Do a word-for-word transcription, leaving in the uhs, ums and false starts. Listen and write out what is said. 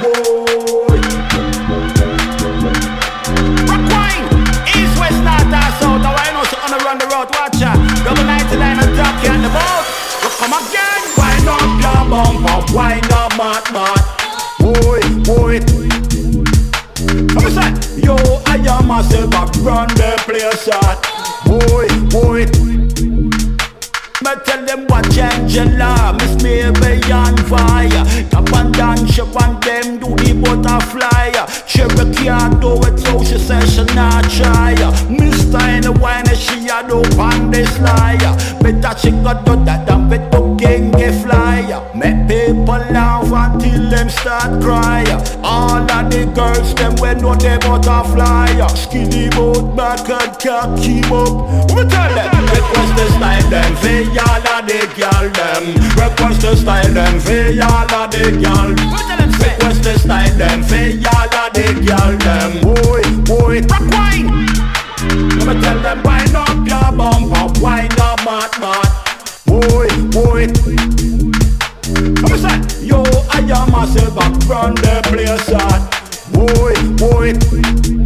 boy. Rock wine, east, west, north, or south. Now I know so on the run the road, watch ya. Double ninety-nine on top, can't the boat. Look, come again. Wind up your bumper, wind up, mat, mat. Boy, boy. Come on, yo, I am myself back, run the place out. Boy, boy. Me tell them what change your law. Miss me be on fire. Tap and dance, shop and them do the butterfly. Cherokee I do it so she says she not try. Mister in the wine she a do on this liar. Better she got do that than better king get fly. Make people laugh until them start cry. All of the girls them we know they butterfly. Skinny boat back and can't keep up. We tell them request the style them feel. Y'all of the girl them request the style them for y'all of the girl. Request the style them for y'all of the girl them. Boy, boy, rock wine. I'ma tell them wind up your bumper, wind up mat mat. Boy, boy. I'ma say, yo, I am myself back from the place out. Boy, boy.